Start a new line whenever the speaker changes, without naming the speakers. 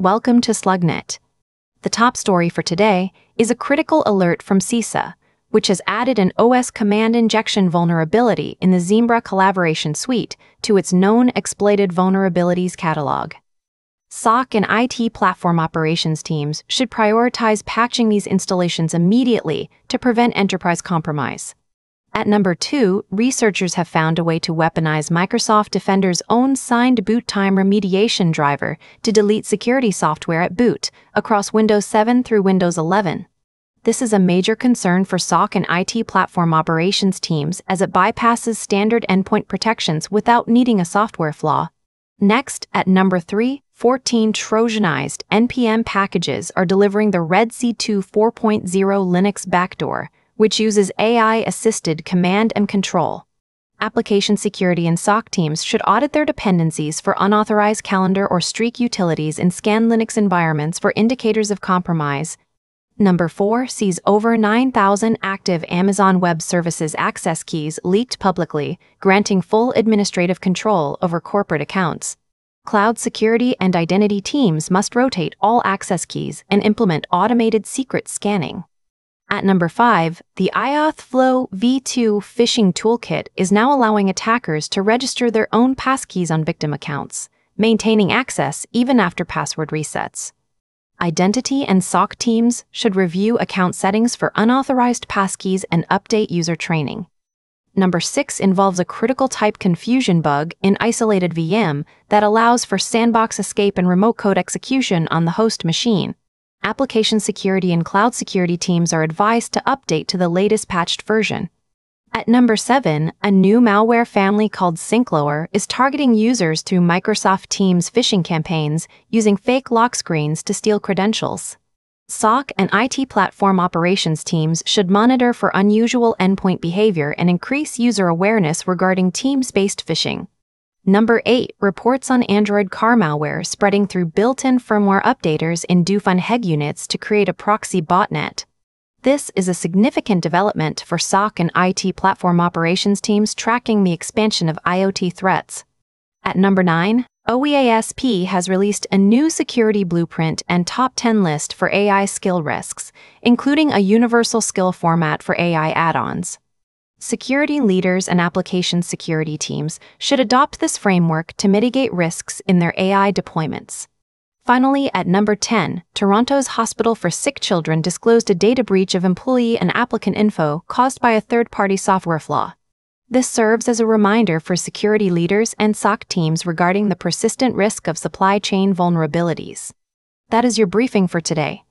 welcome to SlugNet. The top story for today is a critical alert from CISA, which has added an OS command injection vulnerability in the Zimbra Collaboration Suite to its known exploited vulnerabilities catalog. SOC and IT platform operations teams should prioritize patching these installations immediately to prevent enterprise compromise. At number 2, researchers have found a way to weaponize Microsoft Defender's own signed boot time remediation driver to delete security software at boot across Windows 7 through Windows 11. This is a major concern for SOC and IT platform operations teams as it bypasses standard endpoint protections without needing a software flaw. Next, at number 3, 14 Trojanized NPM packages are delivering the Red C2 4.0 Linux backdoor, which uses AI-assisted command and control. Application security and SOC teams should audit their dependencies for unauthorized calendar or streak utilities in Scan Linux environments for indicators of compromise. Number 4 sees over 9,000 active Amazon Web Services access keys leaked publicly, granting full administrative control over corporate accounts. Cloud security and identity teams must rotate all access keys and implement automated secret scanning. At number 5, the IauthFlow v2 phishing toolkit is now allowing attackers to register their own passkeys on victim accounts, maintaining access even after password resets. Identity and SOC teams should review account settings for unauthorized passkeys and update user training. Number 6 involves a critical type confusion bug in isolated VM that allows for sandbox escape and remote code execution on the host machine. Application security and cloud security teams are advised to update to the latest patched version. At number 7, a new malware family called Synclower is targeting users through Microsoft Teams phishing campaigns using fake lock screens to steal credentials. SOC and IT platform operations teams should monitor for unusual endpoint behavior and increase user awareness regarding Teams-based phishing. Number 8 reports on Android car malware spreading through built-in firmware updaters in DoFun Heg units to create a proxy botnet. This is a significant development for SOC and IT platform operations teams tracking the expansion of IoT threats. At number 9, OEASP has released a new security blueprint and top 10 list for AI skill risks, including a universal skill format for AI add-ons. Security leaders and application security teams should adopt this framework to mitigate risks in their AI deployments. Finally, at number 10, Toronto's Hospital for Sick Children disclosed a data breach of employee and applicant info caused by a third-party software flaw. This serves as a reminder for security leaders and SOC teams regarding the persistent risk of supply chain vulnerabilities. That is your briefing for today.